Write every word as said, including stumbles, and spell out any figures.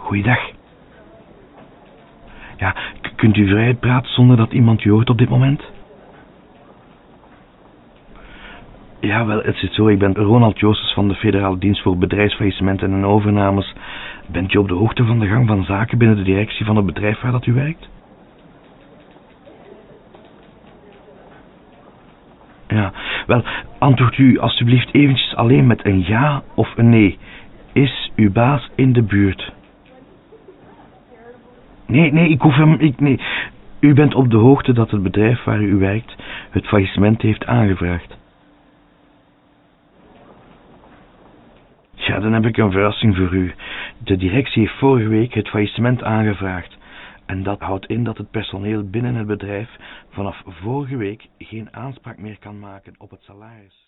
Goeiedag. Ja, k- kunt u vrij praten zonder dat iemand u hoort op dit moment? Ja, wel, het zit zo. Ik ben Ronald Joostes van de Federale Dienst voor Bedrijfsfaillissementen en Overnames. Bent u op de hoogte van de gang van zaken binnen de directie van het bedrijf waar dat u werkt? Ja, wel, antwoord u alstublieft eventjes alleen met een ja of een nee. Is uw baas in de buurt? Nee, nee, ik hoef hem... Ik, nee. U bent op de hoogte dat het bedrijf waar u werkt het faillissement heeft aangevraagd. Ja, dan heb ik een verrassing voor u. De directie heeft vorige week het faillissement aangevraagd. En dat houdt in dat het personeel binnen het bedrijf vanaf vorige week geen aanspraak meer kan maken op het salaris.